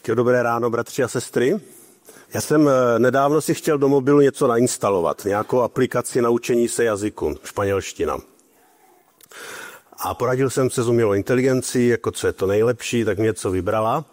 Tak dobré ráno, bratři a sestry. Já jsem nedávno si chtěl do mobilu něco nainstalovat, nějakou aplikaci na učení se jazyku, španělština. A poradil jsem se s umělou inteligencí, jako co je to nejlepší, tak mě něco vybrala.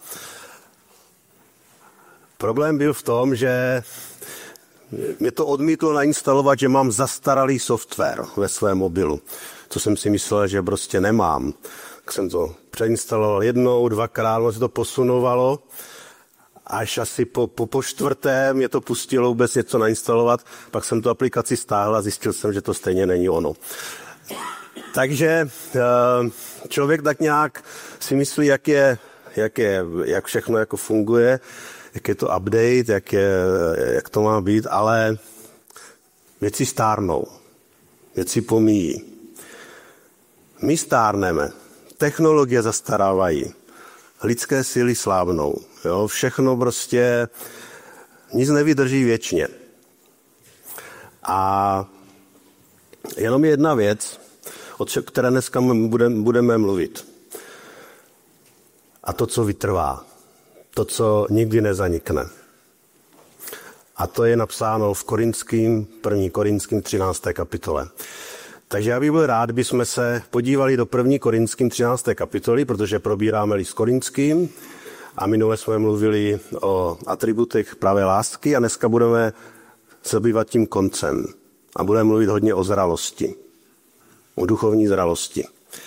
Problém byl v tom, že mě to odmítlo nainstalovat, že mám zastaralý software ve svém mobilu, co jsem si myslel, že prostě nemám. Tak jsem to přeinstaloval jednou, dvakrát, ono se to posunovalo, až asi po čtvrté mě to pustilo vůbec něco nainstalovat, pak jsem tu aplikaci stáhl a zjistil jsem, že to stejně není ono. Takže člověk tak nějak si myslí, jak všechno jako funguje, jak je to update, jak to má být, ale věci stárnou, věci pomíjí. My stárneme, technologie zastarávají, lidské síly slábnou, jo? Všechno prostě, nic nevydrží věčně. A jenom je jedna věc, o které dneska budeme mluvit. A to, co vytrvá. To, co nikdy nezanikne. A to je napsáno v 1. Korinským 13. kapitole. Takže já bych byl rád, bychom se podívali do 1. Korinským 13. kapitoly, protože probíráme list Korinským a minule jsme mluvili o atributech pravé lásky a dneska budeme se zabývat tím koncem a budeme mluvit hodně o zralosti, o duchovní zralosti.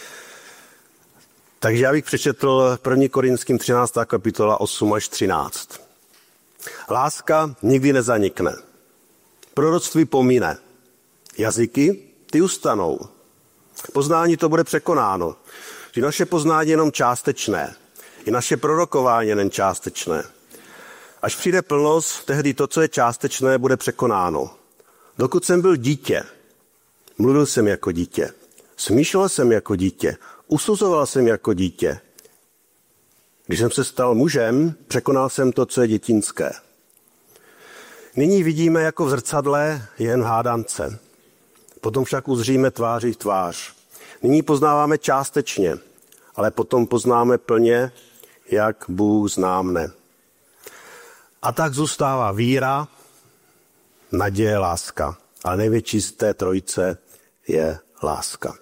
Takže já bych přečetl 1. Korinským 13. kapitola 8 až 13. Láska nikdy nezanikne. Proroctví pomine. Jazyky, ty ustanou. Poznání to bude překonáno. Že naše poznání je jenom částečné. I naše prorokování je jen částečné. Až přijde plnost, tehdy to, co je částečné, bude překonáno. Dokud jsem byl dítě, mluvil jsem jako dítě. Smýšlel jsem jako dítě. Usuzoval jsem jako dítě. Když jsem se stal mužem, překonal jsem to, co je dětinské. Nyní vidíme jako v zrcadle jen v hádance. Potom však uzříme tváří v tvář. Nyní poznáváme částečně, ale potom poznáme plně, jak Bůh zná mne. A tak zůstává víra, naděje, láska. Ale největší z té trojice je láska.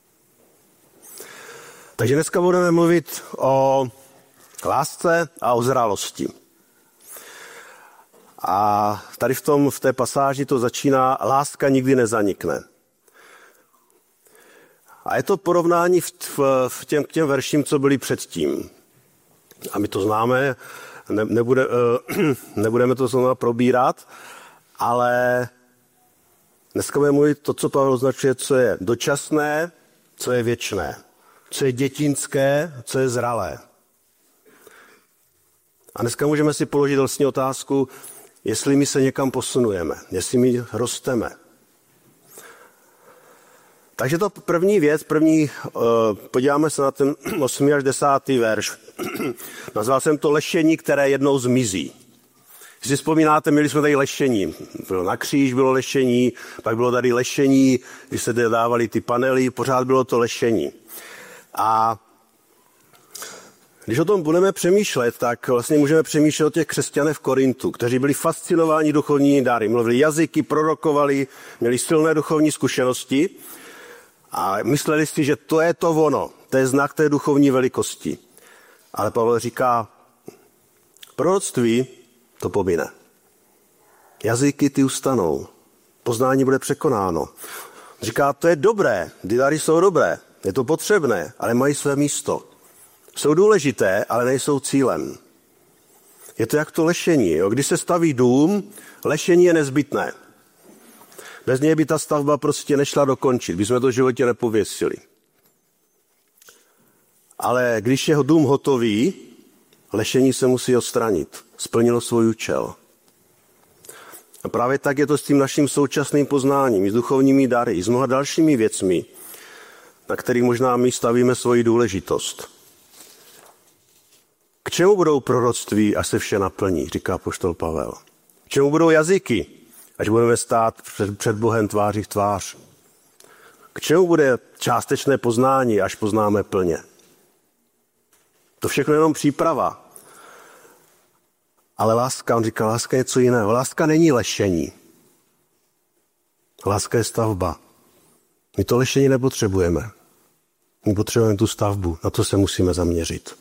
Takže dneska budeme mluvit o lásce a o zralosti. A tady v té pasáži to začíná, láska nikdy nezanikne. A je to porovnání k těm verším, co byly předtím. A my to známe, nebudeme to znovu probírat, ale dneska budeme mluvit to, co Pavel označuje, co je dočasné, co je věčné. Co je dětinské, co je zralé. A dneska můžeme si položit vlastně otázku, jestli my se někam posunujeme, jestli my rosteme. Takže to první věc, podíváme se na ten 8. až 10. verš. Nazval jsem to lešení, které jednou zmizí. Když si vzpomínáte, měli jsme tady lešení. Na kříž bylo lešení, pak bylo tady lešení, když se dávali ty panely, pořád bylo to lešení. A když o tom budeme přemýšlet, tak vlastně můžeme přemýšlet o těch křesťanech v Korintu, kteří byli fascinováni duchovními dary, mluvili jazyky, prorokovali, měli silné duchovní zkušenosti a mysleli si, že to je to ono, to je znak té duchovní velikosti. Ale Pavel říká, proroctví to pomine. Jazyky ty ustanou, poznání bude překonáno. Říká, to je dobré, ty dary jsou dobré. Je to potřebné, ale mají své místo. Jsou důležité, ale nejsou cílem. Je to jak to lešení. Jo? Když se staví dům, lešení je nezbytné. Bez něj by ta stavba prostě nešla dokončit, by jsme to v životě nepověsili. Ale když je dům hotový, lešení se musí odstranit. Splnilo svůj účel. A právě tak je to s tím naším současným poznáním, s duchovními dary, s mnoha dalšími věcmi, na který možná my stavíme svoji důležitost. K čemu budou proroctví, až se vše naplní, říká apoštol Pavel. K čemu budou jazyky, až budeme stát před Bohem tváří v tvář. K čemu bude částečné poznání, až poznáme plně. To všechno je jenom příprava. Ale láska, on říká, láska je něco jiného. Láska není lešení. Láska je stavba. My to lešení nepotřebujeme. My potřebujeme tu stavbu. Na to se musíme zaměřit.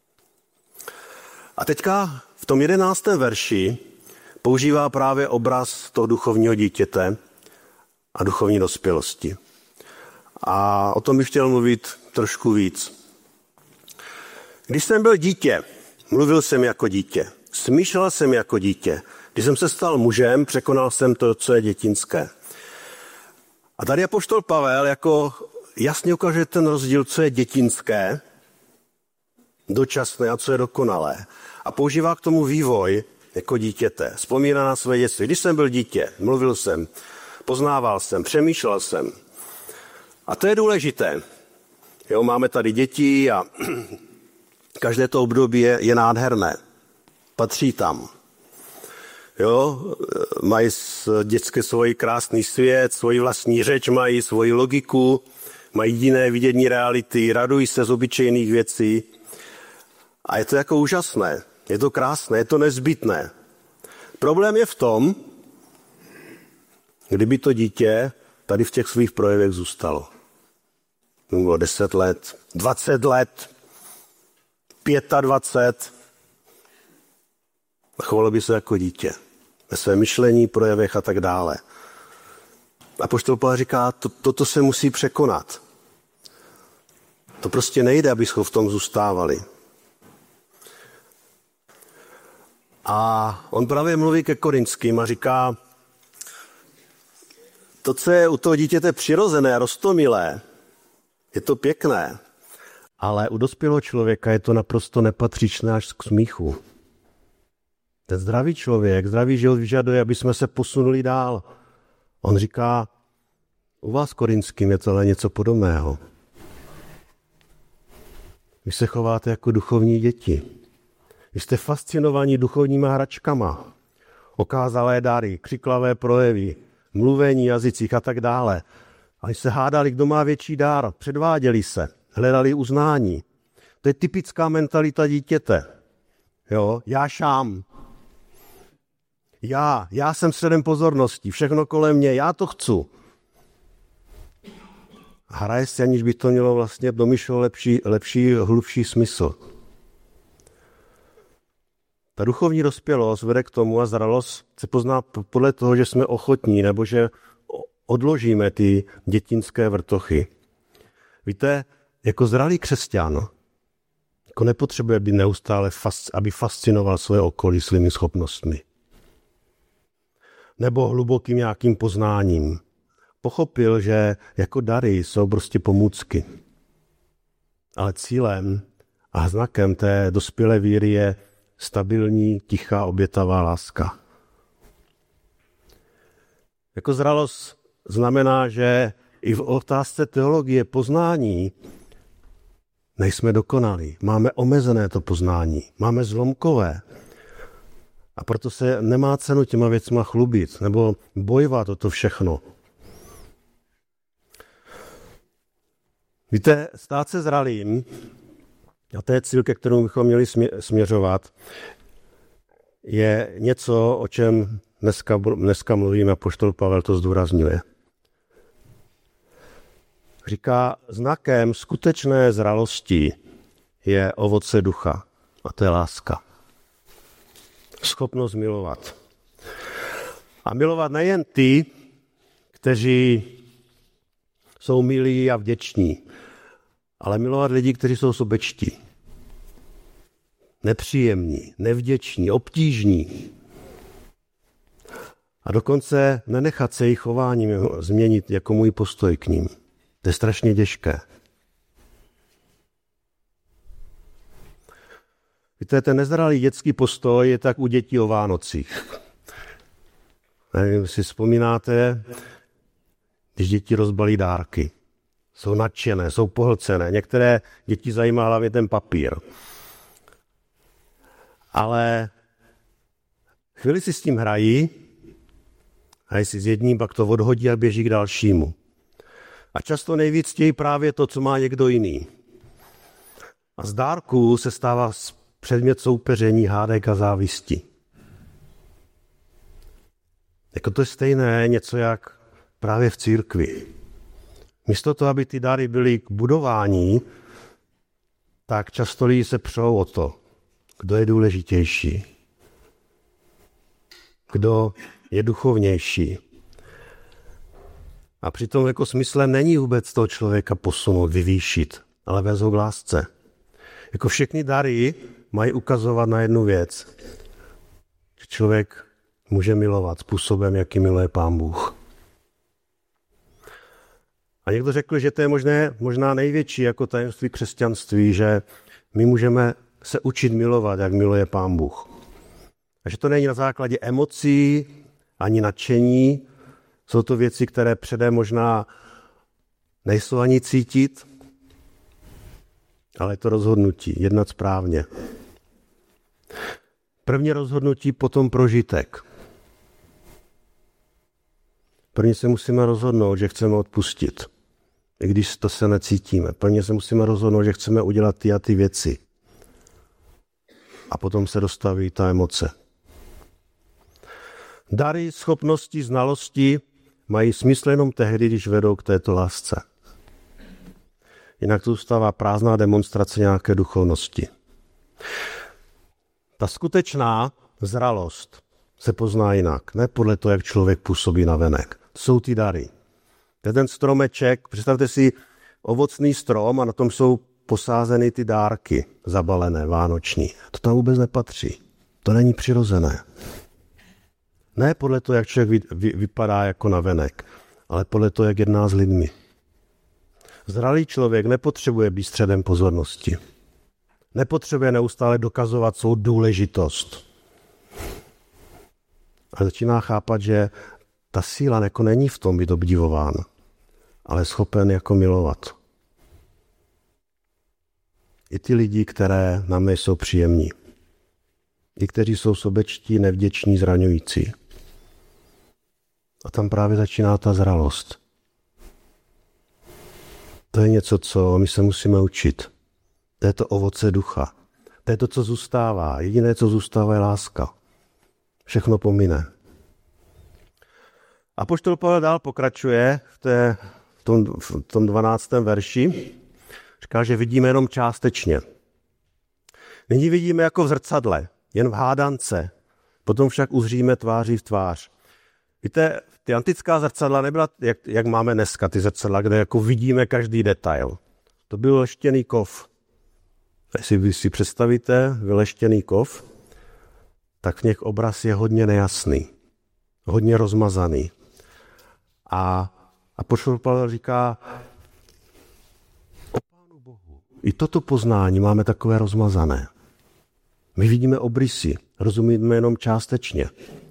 A teďka v tom 11. verši používá právě obraz toho duchovního dítěte a duchovní dospělosti. A o tom bych chtěl mluvit trošku víc. Když jsem byl dítě, mluvil jsem jako dítě, smýšlel jsem jako dítě. Když jsem se stal mužem, překonal jsem to, co je dětinské. A tady apoštol Pavel jako jasně ukazuje ten rozdíl, co je dětinské, dočasné a co je dokonalé. A používá k tomu vývoj jako dítěte. Vzpomíná na své dětství. Když jsem byl dítě, mluvil jsem, poznával jsem, přemýšlel jsem. A to je důležité. Jo, máme tady děti a každé to období je nádherné. Patří tam. Jo, mají dětské svůj krásný svět, svoji vlastní řeč, mají svoji logiku, mají jiné vidění reality, radují se z obyčejných věcí. A je to jako úžasné, je to krásné, je to nezbytné. Problém je v tom, kdyby to dítě tady v těch svých projevech zůstalo. Bylo 10 let, 20 let, 25. Chovalo by se jako dítě. Ve svém myšlení, projevech a tak dále. Apoštol Pavel říká, toto se musí překonat. To prostě nejde, abychom v tom zůstávali. A on právě mluví ke Korinským a říká, to, co je u toho dítěte přirozené, roztomilé, je to pěkné, ale u dospělého člověka je to naprosto nepatřičné až k smíchu. Ten zdravý člověk, zdravý život vyžaduje, aby jsme se posunuli dál. On říká, u vás Korinským je tohle něco podobného. Vy se chováte jako duchovní děti. Vy jste fascinovaní duchovníma hračkama. Okázalé dary, křiklavé projevy, mluvení jazycích a tak dále. A když se hádali, kdo má větší dár, předváděli se, hledali uznání. To je typická mentalita dítěte. Jo? Já šám. Já jsem středem pozornosti, všechno kolem mě, já to chci. Hraje se, aniž by to mělo vlastně domýšlet lepší, hlubší smysl. Ta duchovní dospělost vede k tomu a zralost se pozná podle toho, že jsme ochotní nebo že odložíme ty dětinské vrtochy. Víte, jako zralý křesťan jako nepotřebuje být neustále, aby fascinoval svoje okolí svými schopnostmi. Nebo hlubokým nějakým poznáním. Pochopil, že jako dary jsou prostě pomůcky. Ale cílem a znakem té dospělé víry je stabilní, tichá, obětavá láska. Jako zralost znamená, že i v otázce teologie poznání nejsme dokonalí. Máme omezené to poznání. Máme zlomkové. A proto se nemá cenu těma věcma chlubit nebo bojovat o to všechno. Víte, stát se zralým, a to je cíl, ke kterému bychom měli směřovat, je něco, o čem dneska mluvíme, apoštol Pavel to zdůrazňuje. Říká, znakem skutečné zralosti je ovoce ducha, a to je láska. Schopnost milovat. A milovat nejen ty, kteří jsou milí a vděční, ale milovat lidi, kteří jsou sobečtí. Nepříjemní, nevděční, obtížní. A dokonce nenechat se jejich chováním změnit jako můj postoj k ním. To je strašně těžké. Víte, ten nezralý dětský postoj je tak u dětí o Vánocích. Nevím, si vzpomínáte, když děti rozbalí dárky. Jsou nadšené, jsou pohlcené. Některé děti zajímá hlavně ten papír. Ale chvíli si s tím hrají, si s jedním, pak to odhodí a běží k dalšímu. A často nejvíc chtějí právě to, co má někdo jiný. A z dárků se stává předmět soupeření, hádek a závisti. Jako to je stejné něco jak právě v církvi. Místo toho, aby ty dary byly k budování, tak často lidi se přou o to, kdo je důležitější, kdo je duchovnější. A přitom jako smyslem není vůbec toho člověka posunout, vyvýšit, ale vést ho k lásce. Jako všechny dary mají ukazovat na jednu věc. Že člověk může milovat způsobem, jaký miluje Pán Bůh. A někdo řekl, že to je možná největší jako tajemství křesťanství, že my můžeme se učit milovat, jak miluje Pán Bůh. A že to není na základě emocí ani nadšení. Jsou to věci, které předem možná nejsou ani cítit, ale je to rozhodnutí, jednat správně. První rozhodnutí, potom prožitek. Prvně se musíme rozhodnout, že chceme odpustit, i když to se necítíme. Prvně se musíme rozhodnout, že chceme udělat ty a ty věci. A potom se dostaví ta emoce. Dary, schopnosti, znalosti mají smysl jenom tehdy, když vedou k této lásce. Jinak to zůstává prázdná demonstrace nějaké duchovnosti. Ta skutečná zralost se pozná jinak, ne podle toho, jak člověk působí navenek. To jsou ty dary. To je ten stromeček, představte si ovocný strom a na tom jsou posázeny ty dárky zabalené, vánoční. To tam vůbec nepatří. To není přirozené. Ne podle toho, jak člověk vypadá jako navenek, ale podle toho, jak jedná s lidmi. Zralý člověk nepotřebuje být středem pozornosti. Nepotřebuje neustále dokazovat svou důležitost. Ale začíná chápat, že ta síla jako není v tom být obdivován, ale schopen jako milovat. I ty lidi, které nám nejsou příjemní. I kteří jsou sobečtí, nevděční, zraňující. A tam právě začíná ta zralost. To je něco, co my se musíme učit. To je to ovoce ducha. To je to, co zůstává. Jediné, co zůstává, je láska. Všechno pomine. Apoštol Pavel dál pokračuje v tom 12. verši. Říká, že vidíme jenom částečně. Nyní vidíme jako v zrcadle, jen v hádance. Potom však uzříme tváří v tvář. Víte, ty antická zrcadla nebyla, jak máme dneska, ty zrcadla, kde jako vidíme každý detail. To byl leštěný kov. Jestli vy si představíte vyleštěný kov, tak v něch obraz je hodně nejasný, hodně rozmazaný. A apoštol Pavel říká, o Pánu Bohu, i toto poznání máme takové rozmazané. My vidíme obrysy, rozumíme jenom částečně.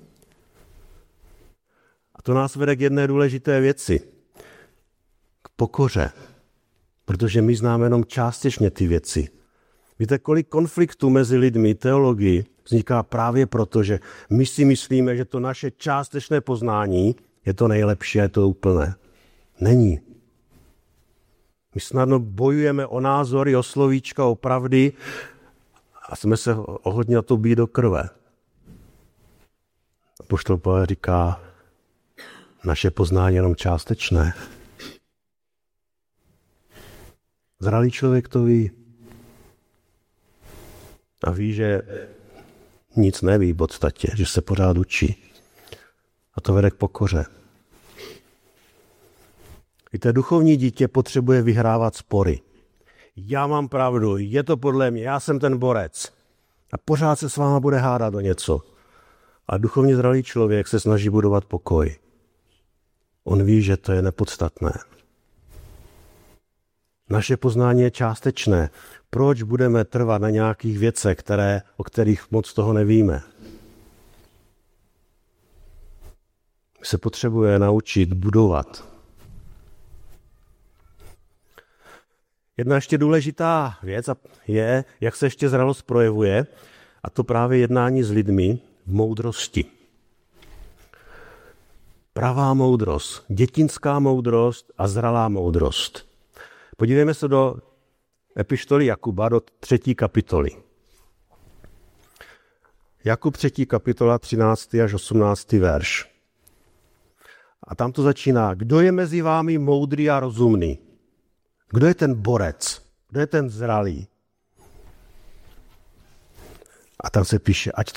A to nás vede k jedné důležité věci, k pokoře, protože my známe jenom částečně ty věci. Víte, kolik konfliktů mezi lidmi, teologii, vzniká právě proto, že my si myslíme, že to naše částečné poznání je to nejlepší a je to úplné. Není. My snadno bojujeme o názory, o slovíčka, o pravdy a jsme se ohodně na to být do krve. Apoštol Pavel říká, naše poznání je jenom částečné. Zralý člověk to ví. A ví, že nic neví v podstatě, že se pořád učí. A to vede k pokoře. Víte, duchovní dítě potřebuje vyhrávat spory. Já mám pravdu, je to podle mě, já jsem ten borec. A pořád se s váma bude hádat o něco. A duchovně zralý člověk se snaží budovat pokoj. On ví, že to je nepodstatné. Naše poznání je částečné. Proč budeme trvat na nějakých věcech, o kterých moc toho nevíme? My se potřebuje naučit budovat. Jedna ještě důležitá věc je, jak se ještě zralost projevuje, a to právě jednání s lidmi v moudrosti. Pravá moudrost, dětinská moudrost a zralá moudrost. Podívejme se do epištoly Jakuba, do 3. kapitoly. Jakub 3. kapitola, 13. až 18. verš. A tam to začíná. Kdo je mezi vámi moudrý a rozumný? Kdo je ten borec? Kdo je ten zralý? A tam se píše, ať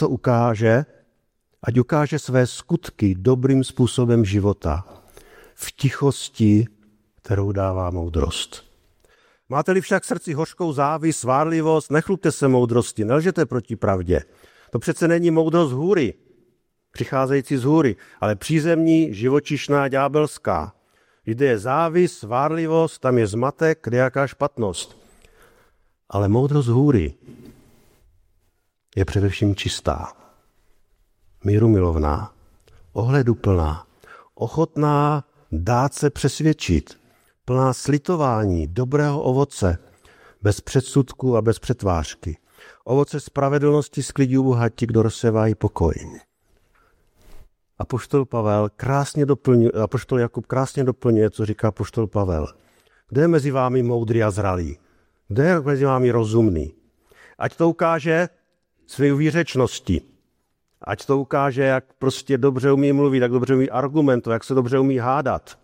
ukáže své skutky dobrým způsobem života, v tichosti, kterou dává moudrost. Máte-li však v srdci hořkou závist, svárlivost, nechlubte se moudrosti, nelžete proti pravdě. To přece není moudrost z hůry, přicházející z hůry, ale přízemní, živočišná, ďábelská. Kde je závist, svárlivost, tam je zmatek, kde jaká špatnost. Ale moudrost z hůry je především čistá, mírumilovná, ohleduplná, ochotná dát se přesvědčit, plná slitování, dobrého ovoce, bez předsudků a bez přetvářky. Ovoce spravedlnosti sklidí bohatí, kdo rozsévají pokoj. Apoštol Jakub krásně doplňuje, co říká apoštol Pavel. Kdo je mezi vámi moudrý a zralý? Kdo je mezi vámi rozumný? Ať to ukáže svou výřečností. Ať to ukáže, jak prostě dobře umí mluvit, jak dobře umí argumentovat, jak se dobře umí hádat.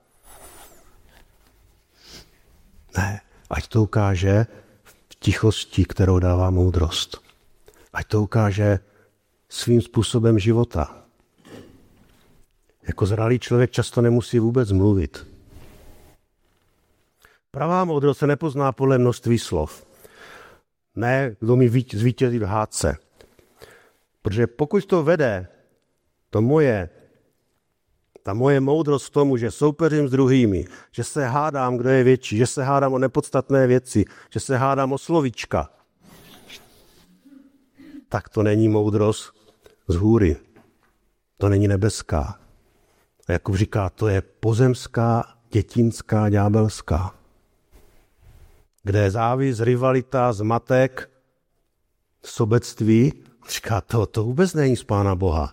Ne, ať to ukáže v tichosti, kterou dává moudrost. Ať to ukáže svým způsobem života. Jako zralý člověk často nemusí vůbec mluvit. Pravá moudrost se nepozná podle množství slov. Ne, kdo mi zvítězí v hádce. Protože pokud to vede, ta moje moudrost k tomu, že soupeřím s druhými, že se hádám, kdo je větší, že se hádám o nepodstatné věci, že se hádám o slovíčka, tak to není moudrost z hůry. To není nebeská. A Jakub říká, to je pozemská, dětinská, ďábelská. Kde je závist, rivalita, zmatek, sobectví, říká, to vůbec není z Pána Boha.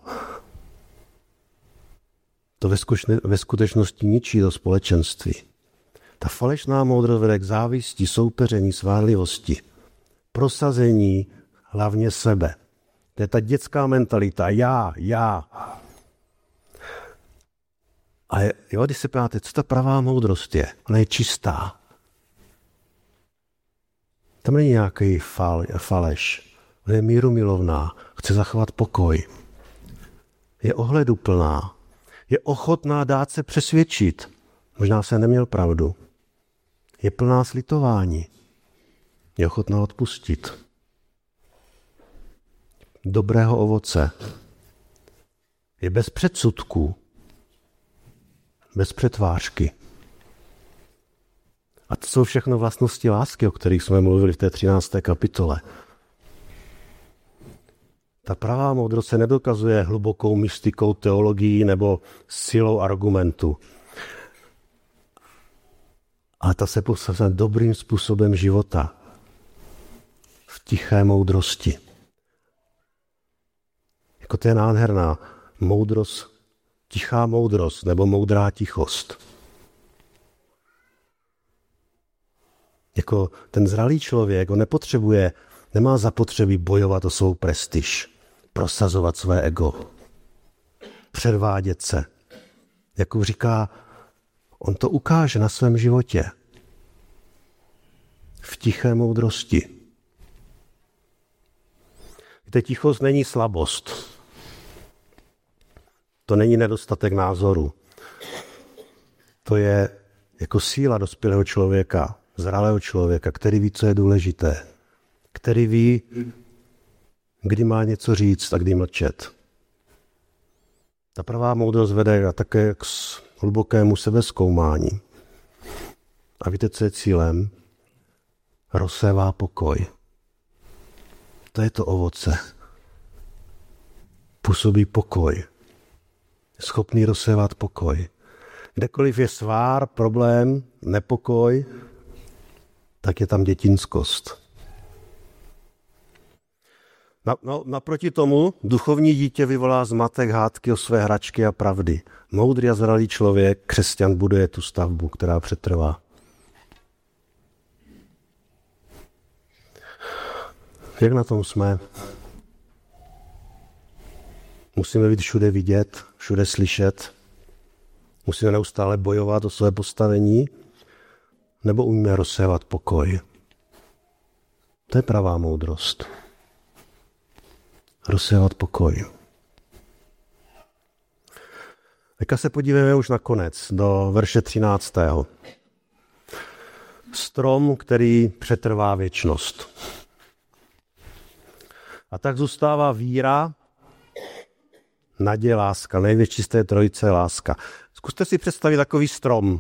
To ve skutečnosti ničí to společenství. Ta falešná moudrost vede k závisti, soupeření, svárlivosti, prosazení hlavně sebe. To je ta dětská mentalita, já. A když se ptáte, co ta pravá moudrost je, ona je čistá. Tam není nějaký faleš. Ona je mírumilovná, chce zachovat pokoj. Je ohleduplná, je ochotná dát se přesvědčit. Možná se neměl pravdu. Je plná slitování. Je ochotná odpustit. Dobrého ovoce. Je bez předsudků. Bez přetvářky. A to jsou všechno vlastnosti lásky, o kterých jsme mluvili v té 13. kapitole. Ta pravá moudrost se nedokazuje hlubokou mystikou, teologií nebo silou argumentu. Ale ta se posazuje dobrým způsobem života. V tiché moudrosti. Jako to je nádherná moudrost, tichá moudrost nebo moudrá tichost. Jako ten zralý člověk, on nemá zapotřebí bojovat o svou prestiž, prosazovat své ego, předvádět se. Jakub říká, on to ukáže na svém životě. V tiché moudrosti. Víte, tichost není slabost. To není nedostatek názoru. To je jako síla dospělého člověka, zralého člověka, který ví, co je důležité. Který ví, kdy má něco říct a kdy mlčet. Ta pravá moudrost vede také k hlubokému sebezkoumání. A víte, co je cílem? Rozsévá pokoj. To je to ovoce. Působí pokoj. Je schopný rozsévat pokoj. Kdekoliv je svár, problém, nepokoj, tak je tam dětinskost. Naproti tomu duchovní dítě vyvolá zmatek, hádky o své hračky a pravdy. Moudrý a zralý člověk, křesťan, buduje tu stavbu, která přetrvá. Jak na tom jsme? Musíme být všude vidět, všude slyšet. Musíme neustále bojovat o své postavení, nebo umíme rozsévat pokoj. To je pravá moudrost. Rozsévat pokoj. Teďka se podívejme už na konec, do verše 13. Strom, který přetrvá věčnost. A tak zůstává víra, naděje, láska. Největší z té trojice je láska. Zkuste si představit takový strom.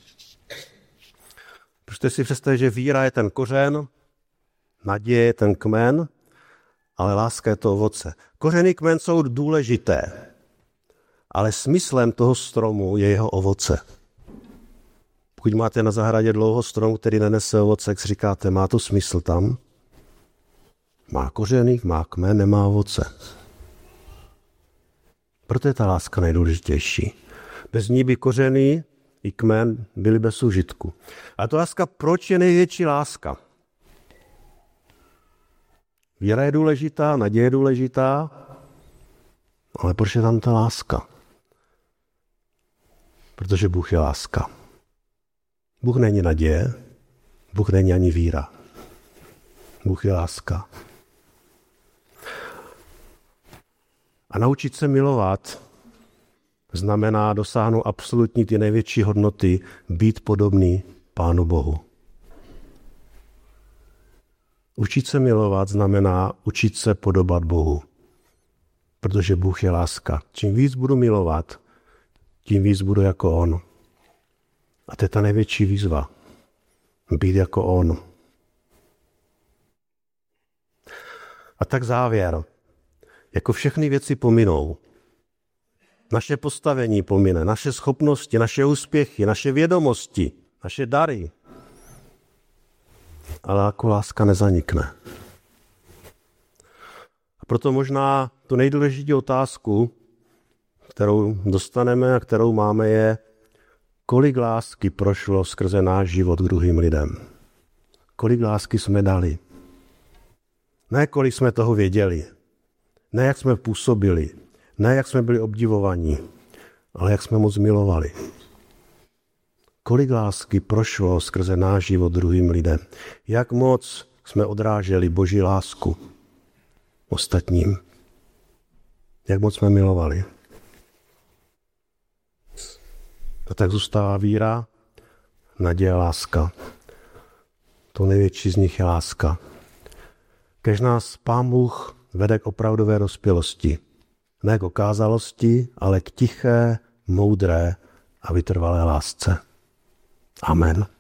Zkuste si představit, že víra je ten kořen, naděje je ten kmen, ale láska je to ovoce. Kořen i kmen jsou důležité, ale smyslem toho stromu je jeho ovoce. Pokud máte na zahradě dlouho strom, který nenese ovoce, jak si říkáte, má to smysl tam? Má kořeny, má kmen, nemá ovoce. Proto je ta láska nejdůležitější. Bez ní by kořeny i kmen byly bez užitku. A to láska, proč je největší láska? Víra je důležitá, naděje je důležitá, ale proč je tam ta láska? Protože Bůh je láska. Bůh není naděje, Bůh není ani víra. Bůh je láska. A naučit se milovat znamená dosáhnout absolutní ty největší hodnoty, být podobný Pánu Bohu. Učit se milovat znamená učit se podobat Bohu, protože Bůh je láska. Čím víc budu milovat, tím víc budu jako On. A to je ta největší výzva. Být jako On. A tak závěr. Jako všechny věci pominou. Naše postavení pomine, naše schopnosti, naše úspěchy, naše vědomosti, naše dary. Ale jako láska nezanikne. A proto možná tu nejdůležitější otázku, kterou dostaneme a kterou máme, je, kolik lásky prošlo skrze náš život k druhým lidem. Kolik lásky jsme dali. Ne kolik jsme toho věděli. Ne jak jsme působili. Ne jak jsme byli obdivovaní. Ale jak jsme moc milovali. Kolik lásky prošlo skrze náš život druhým lidem. Jak moc jsme odráželi Boží lásku ostatním. Jak moc jsme milovali. A tak zůstává víra, naděje, láska. To největší z nich je láska. Kež nás Pán Bůh vede k opravdové dospělosti. Ne k okázalosti, ale k tiché, moudré a vytrvalé lásce. Amen.